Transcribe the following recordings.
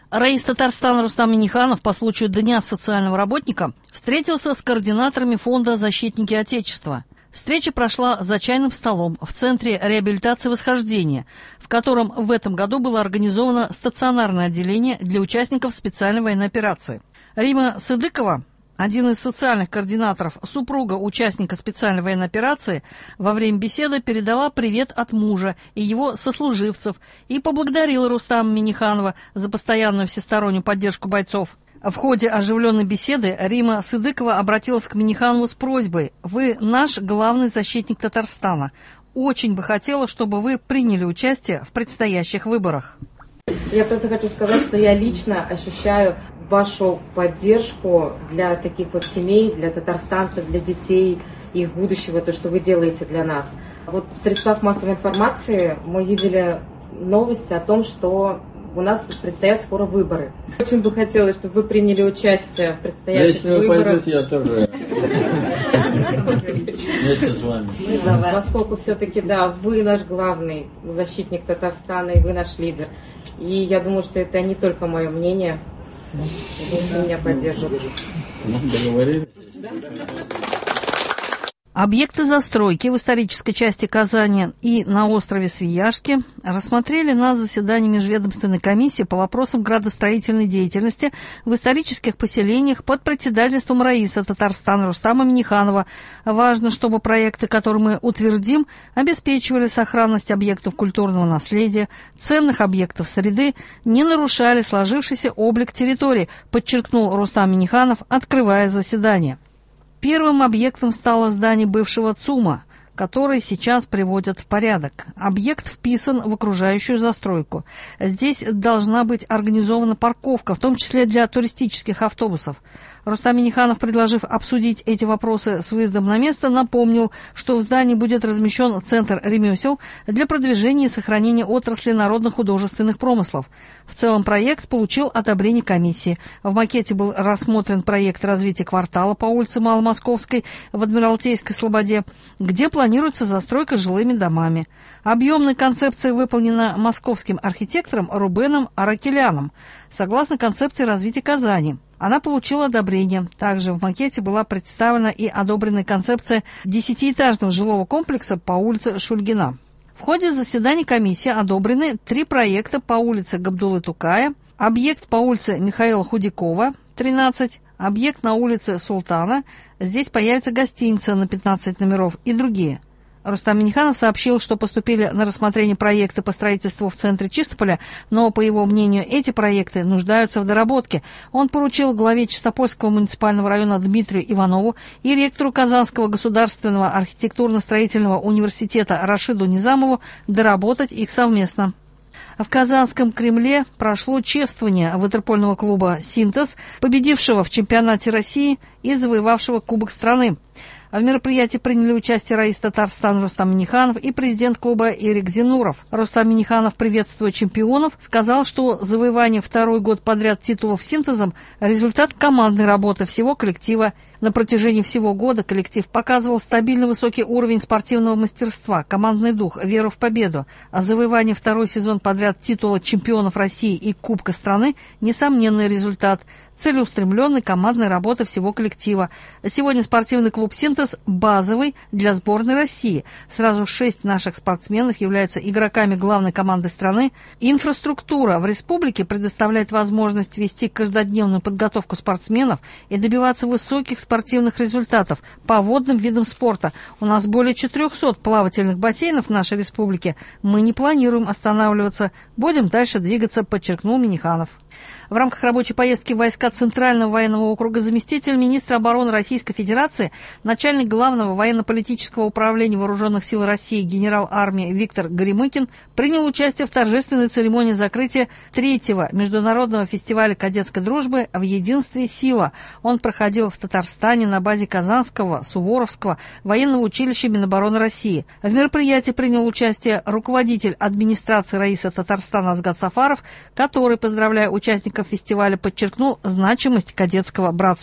Раис Татарстана Рустам Минниханов по случаю Дня социального работника встретился с координаторами фонда «Защитники Отечества». Встреча прошла за чайным столом в Центре реабилитации «Восхождение», в котором в этом году было организовано стационарное отделение для участников специальной военной операции. Рима Сыдыкова, один из социальных координаторов, супруга участника специальной военной операции, во время беседы передала привет от мужа и его сослуживцев и поблагодарила Рустама Минниханова за постоянную всестороннюю поддержку бойцов. В ходе оживленной беседы Рима Сыдыкова обратилась к Минниханову с просьбой: «Вы наш главный защитник Татарстана. Очень бы хотела, чтобы вы приняли участие в предстоящих выборах». Я просто хочу сказать, что я лично ощущаю вашу поддержку для таких вот семей, для татарстанцев, для детей, их будущего, то, что вы делаете для нас. Вот в средствах массовой информации мы видели новости о том, что у нас предстоят скоро выборы. Очень бы хотелось, чтобы вы приняли участие в предстоящих выборах. Если вы пойдете, я тоже вместе с вами. Поскольку все-таки, да, вы наш главный защитник Татарстана, и вы наш лидер. И я думаю, что это не только мое мнение. Вы все меня поддерживаете. Договорились? Объекты застройки в исторической части Казани и на острове Свияжский рассмотрели на заседании Межведомственной комиссии по вопросам градостроительной деятельности в исторических поселениях под председательством Раиса Татарстана Рустама Минниханова. Важно, чтобы проекты, которые мы утвердим, обеспечивали сохранность объектов культурного наследия, ценных объектов среды, не нарушали сложившийся облик территории, подчеркнул Рустам Минниханов, открывая заседание. Первым объектом стало здание бывшего ЦУМа, который сейчас приводят в порядок. Объект вписан в окружающую застройку. Здесь должна быть организована парковка, в том числе для туристических автобусов. Рустам Минниханов, предложив обсудить эти вопросы с выездом на место, напомнил, что в здании будет размещен центр ремесел для продвижения и сохранения отрасли народно-художественных промыслов. В целом проект получил одобрение комиссии. В макете был рассмотрен проект развития квартала по улице Маломосковской в Адмиралтейской Слободе, где планируется застройка жилыми домами. Объемная концепция выполнена московским архитектором Рубеном Аракеляном, согласно концепции развития Казани. Она получила одобрение. Также в макете была представлена и одобренная концепция 10-этажного жилого комплекса по улице Шульгина. В ходе заседания комиссии одобрены 3 проекта по улице Габдуллы Тукая, объект по улице Михаила Худякова, 13, объект на улице Султана, здесь появится гостиница на 15 номеров и другие. Рустам Минниханов сообщил, что поступили на рассмотрение проекты по строительству в центре Чистополя, но, по его мнению, эти проекты нуждаются в доработке. Он поручил главе Чистопольского муниципального района Дмитрию Иванову и ректору Казанского государственного архитектурно-строительного университета Рашиду Низамову доработать их совместно. В Казанском Кремле прошло чествование ватерпольного клуба «Синтез», победившего в чемпионате России и завоевавшего Кубок страны. В мероприятии приняли участие Раис Татарстана Рустам Минниханов и президент клуба Эрик Зинуров. Рустам Минниханов, приветствуя чемпионов, сказал, что завоевание 2-й год подряд титулов «Синтезом» – результат командной работы всего коллектива. На протяжении всего года коллектив показывал стабильно высокий уровень спортивного мастерства, командный дух, веру в победу. А завоевание 2-й сезон подряд титула чемпионов России и Кубка страны – несомненный результат целеустремленной командной работы всего коллектива. Сегодня спортивный клуб «Синтез» базовый для сборной России. Сразу 6 наших спортсменов являются игроками главной команды страны. Инфраструктура в республике предоставляет возможность вести каждодневную подготовку спортсменов и добиваться высоких спортивных результатов по водным видам спорта. У нас более 400 плавательных бассейнов в нашей республике. Мы не планируем останавливаться. Будем дальше двигаться, подчеркнул Минниханов. В рамках рабочей поездки в войска Центрального военного округа заместитель министра обороны Российской Федерации, начальник Главного военно-политического управления Вооруженных сил России генерал армии Виктор Горемыкин принял участие в торжественной церемонии закрытия 3-го международного фестиваля кадетской дружбы «В единстве сила». Он проходил в Татарстане на базе Казанского, Суворовского военного училища Минобороны России. В мероприятии принял участие руководитель администрации Раиса Татарстана Азгат Сафаров, который, поздравляя участников фестиваля, подчеркнул значимость кадетского братства.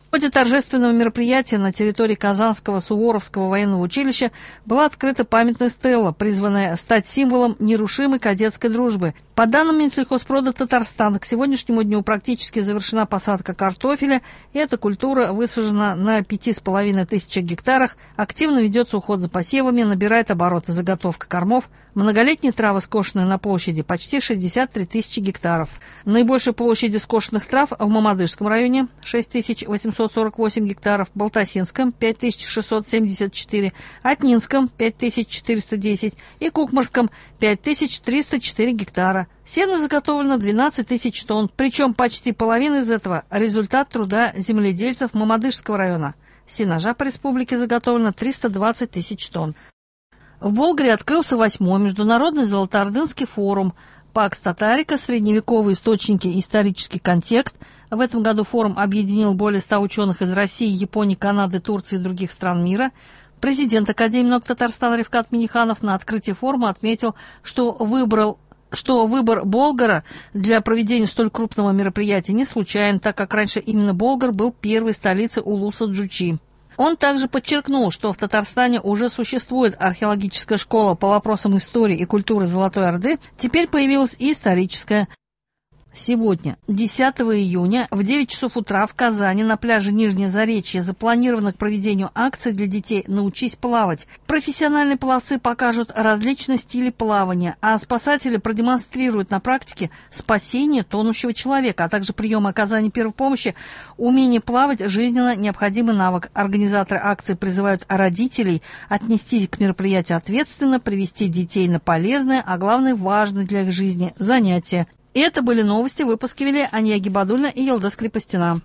В ходе торжественного мероприятия на территории Казанского Суворовского военного училища была открыта памятная стела, призванная стать символом нерушимой кадетской дружбы. По данным Минсельхозпрода Татарстана, к сегодняшнему дню практически завершена посадка картофеля, и эта культура высажена на 5500 гектарах, активно ведется уход за посевами, набирает обороты заготовка кормов. Многолетние травы скошены на площади почти 63 тысячи гектаров. Наибольшие площади скошенных трав в Мамадышском районе – 6848 гектаров, Балтасинском – 5674, Атнинском – 5410 и Кукмарском – 5304 гектара. Сено заготовлено 12 тысяч тонн, причем почти половина из этого – результат труда земледельцев Мамадышского района. Сенажа по республике заготовлено 320 тысяч тонн. В Болгаре открылся 8-й международный Золотоордынский форум «Пакс Татарика. Средневековые источники и исторический контекст». В этом году форум объединил более 100 ученых из России, Японии, Канады, Турции и других стран мира. Президент Академии наук Татарстана Рифкат Миниханов на открытии форума отметил, что выбор Болгара для проведения столь крупного мероприятия не случайен, так как раньше именно Болгар был первой столицей улуса Джучи. Он также подчеркнул, что в Татарстане уже существует археологическая школа по вопросам истории и культуры Золотой Орды, теперь появилась и историческая. Сегодня, 10 июня, в 9 часов утра в Казани на пляже Нижнее Заречье запланировано к проведению акции для детей «Научись плавать». Профессиональные пловцы покажут различные стили плавания, а спасатели продемонстрируют на практике спасение тонущего человека, а также прием оказания первой помощи. Умение плавать – жизненно необходимый навык. Организаторы акции призывают родителей отнестись к мероприятию ответственно, привести детей на полезное, а главное – важное для их жизни занятие. Это были новости. Выпуски вели Ания Гибадульна и Елда Скрипостина.